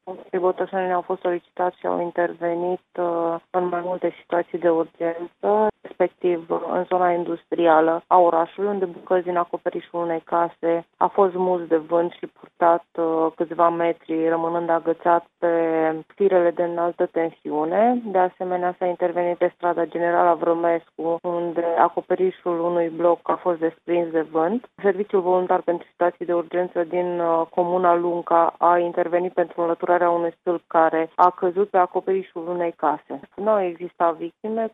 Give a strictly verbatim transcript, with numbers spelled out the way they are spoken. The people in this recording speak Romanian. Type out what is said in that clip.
Tributașenii au fost solicitați și au intervenit uh, în mai multe situații de urgență, respectiv uh, în zona industrială a orașului, unde bucăți din acoperișul unei case a fost smuls de vânt și purtat uh, câțiva metri, rămânând agățat pe firele de înaltă tensiune. De asemenea, s-a intervenit pe strada Generala Vrămescu, unde acoperișul unui bloc a fost desprins de vânt. Serviciul voluntar pentru situații de urgență din uh, comuna Lunca a intervenit pentru înlăturarea unui stâlp care a căzut pe acoperișul unei case. Nu au existat victime.